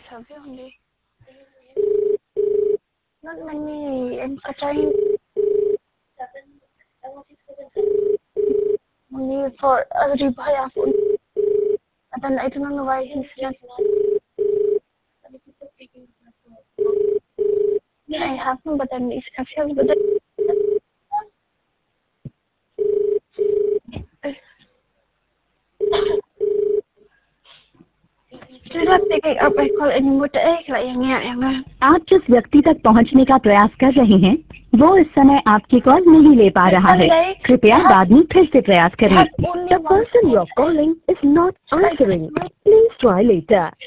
sabi hindi. Not many and trying only for reply ako. At I don't know why he's not. I have him, but I'm confused. But आप जिस व्यक्ति तक पहुंचने का प्रयास कर रहे हैं वो इस समय आपकी कॉल नहीं ले पा रहा है। कृपया बाद में फिर से प्रयास करें। The person you're calling is not answering. Please try later.